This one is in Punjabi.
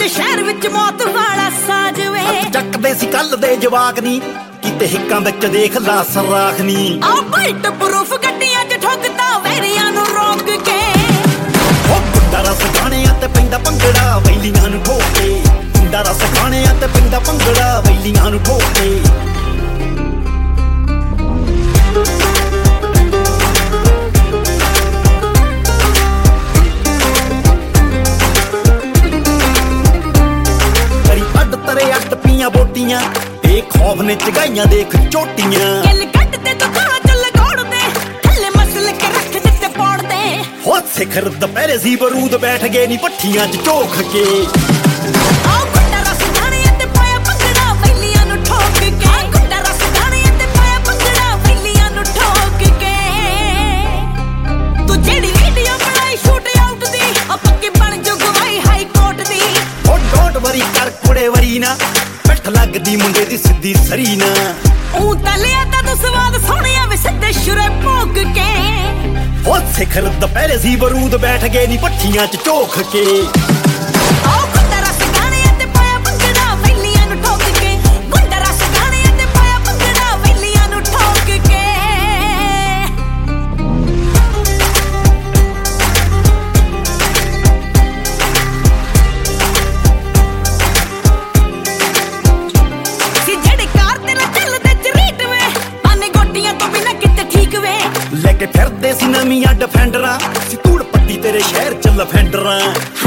ਜੇ ਸ਼ਹਿਰ ਵਿੱਚ ਮੌਤ ਵਾਲਾ ਸਾਜ ਵੇ ਚੱਕਦੇ ਸੀ ਕੱਲ ਦੇ ਜਵਾਕ ਨੀ ਕਿਤੇ ਹਿੱਕਾਂ ਵਿੱਚ ਦੇਖ ਲਾ ਸਰਾਖ ਨੀ ਆ ਬਲਟ ਪ੍ਰੂਫ ਗੱਡੀਆਂ 'ਚ ਠੋਕਦਾ ਵੈਰੀਆਂ ਨੂੰ ਰੋਕ ਕੇ ਉਹ ਗੁੰਡਾ ਰਸ ਖਾਣਿਆਂ ਤੇ ਪੈਂਦਾ ਭੰਗੜਾ ਵੈਲੀਆਂ ਨੂੰ ਠੋਕ ਕੇ ਗੁੰਡਾ ਰਸ ਖਾਣਿਆਂ ਤੇ ਪੈਂਦਾ ਭੰਗੜਾ ਵੈਲੀਆਂ ਨੂੰ ਠੋਕ ਕੇ ਬੋਟੀਆਂ ਤੇ ਖੌਫ ਨੇ ਚਗਾਈਆਂ ਦੇਖ ਝੋਟੀਆਂ ਗਿੱਲ ਕੱਢ ਤੇ ਤੂੰ ਕਹਾਂ ਚੱਲ ਗੋੜਦੇ ਥੱਲੇ ਮਸਲ ਕੇ ਰੱਖ ਦਿੱਤੇ ਪੌੜਦੇ ਹੋ ਸਿਖਰ ਦੁਪਹਿਰੇ ਸੀ ਬਰੂਦ ਬੈਠ ਗਏ ਨੀ ਪੱਠੀਆਂ 'ਚ ਝੋਖ ਕੇ ਆ ਗੁੰਡਾ ਰਸ ਖਾਣਿਆਂ ਤੇ ਪਾਇਆ ਭੰਗੜਾ ਵੈਲੀਆਂ ਨੂੰ ਠੋਕ ਕੇ ਗੁੰਡਾ ਰਸ ਖਾਣਿਆਂ ਤੇ ਪਾਇਆ ਭੰਗੜਾ ਵੈਲੀਆਂ ਨੂੰ ਠੋਕ ਕੇ ਤੂੰ ਜਿਹੜੀ ਵੀਡੀਓ ਬਣਾਈ ਸ਼ੂਟ ਆਊਟ ਦੀ ਆ ਪੱਕੀ ਬਣ ਜੋ ਗਵਾਈ ਹਾਈ ਕੋਰਟ ਦੀ ਉਹ ਡੋਂਟ ਵਰੀ ਕਰ ਕੁੜੇ ਵਰੀ ਨਾ ਲੱਗਦੀ ਮੁੰਡੇ ਦੀ ਸਿੱਧੀ ਸਰੀ ਨਾ ਉਹ ਤਲਿਆ ਤਾਂ ਤੂੰ ਸਵਾਦ ਸੋਹਣਿਆ ਵੇ ਸਿੱਧੇ ਸ਼ੁਰੇ ਭੋਗ ਕੇ ਹੋ ਸਿਖਰ ਦੁਪਹਿਰੇ ਸੀ ਬਰੂਦ ਬੈਠ ਗਏ ਨੀ ਪੱਠੀਆਂ 'ਚ ਝੋਖ ਕੇ ਆ ਗੁੰਡਾ ਰਸ ਖਾਣਿਆਂ ਤੇ ਪਾਇਆ ਭੰਗੜਾ ਵੈਲੀਆਂ ਨੂੰ ਠੋਕ ਕੇ ਗੁੰਡਾ ਰਸ ਖਾਣਿਆਂ ਤੇ ਪਾਇਆ ਭੰਗੜਾ ਵੈਲੀਆਂ ਨੂੰ ਠੋਕ ਕੇ ਲੈ ਕੇ ਫਿਰਦੇ ਸੀ ਨਵੀਆਂ ਡਿਫੈਂਡਰਾਂ ਸੀ ਧੂੜ ਪੱਟੀ ਤੇਰੇ ਸ਼ਹਿਰ 'ਚ ਲਫੈਂਡਰਾਂ